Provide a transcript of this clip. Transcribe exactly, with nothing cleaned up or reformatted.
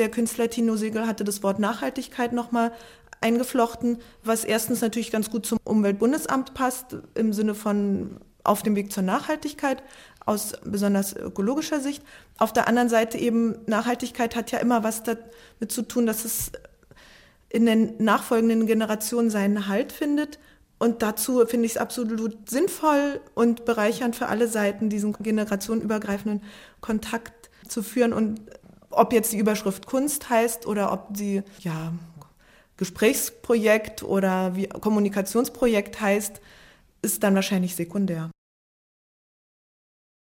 der Künstler Tino Segel hatte das Wort Nachhaltigkeit nochmal eingeflochten, was erstens natürlich ganz gut zum Umweltbundesamt passt, im Sinne von auf dem Weg zur Nachhaltigkeit, aus besonders ökologischer Sicht. Auf der anderen Seite eben, Nachhaltigkeit hat ja immer was damit zu tun, dass es in den nachfolgenden Generationen seinen Halt findet. Und dazu finde ich es absolut sinnvoll und bereichernd für alle Seiten, diesen generationenübergreifenden Kontakt zu führen. Und ob jetzt die Überschrift Kunst heißt oder ob sie ja Gesprächsprojekt oder wie Kommunikationsprojekt heißt, ist dann wahrscheinlich sekundär.